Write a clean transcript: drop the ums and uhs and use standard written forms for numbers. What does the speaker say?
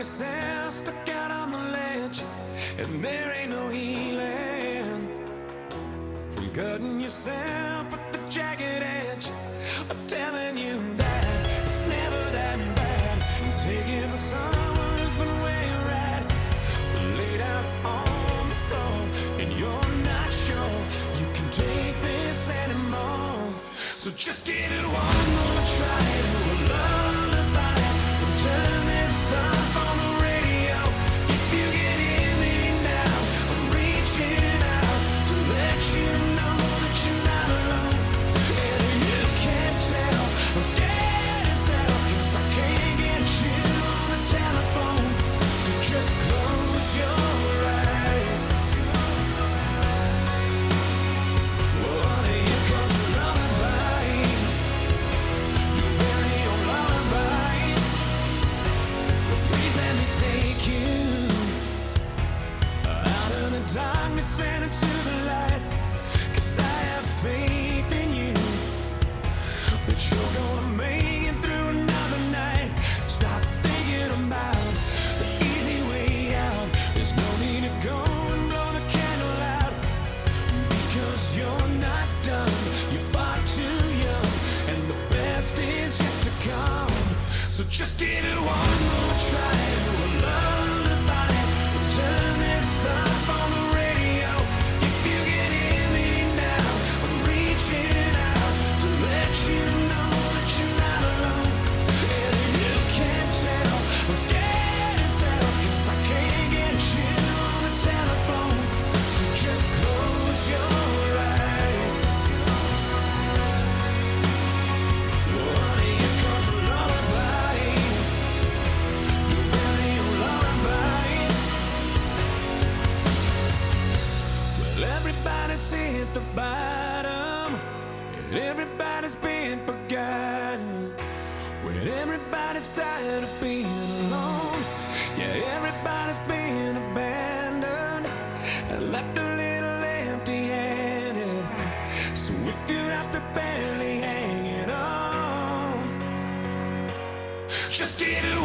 yourself stuck out on the ledge, and there ain't no healing from cutting yourself at the jagged edge. I'm telling you that it's never that bad. Take it from someone who's been where you're at, but laid out on the floor, and you're not sure you can take this anymore. So just give it one more try to a lullaby, and turn this up on the radio. If you can hear me now, I'm reaching out to let you know that you're not alone. And if you can't tell, I'm scared as hell, 'cause I can't get you on the telephone. So just close your eyes. Well, here comes a lullaby, your very own lullaby. Please let me take you out of the darkness and into the light, 'cause I have faith in you that you're gonna make it through another night. Stop thinking about the easy way out. There's no need to go and blow the candle out, because you're not done. You're far too young, and the best is yet to come. So just give it one more try to a lullaby. Turn this up on the radio. If you can hear me now, I'm reaching out to let you know that you're not alone. And if you can't tell, I'm scared as hell, 'cause I can't get you on the telephone. So just close your eyes. Oh, here comes a lullaby, your very own lullaby. Well, everybody's hit the bottom, and everybody's been forgotten. When everybody's tired of being alone, yeah, everybody's been abandoned and left a little empty-handed. So if you're out there barely hanging on, just give it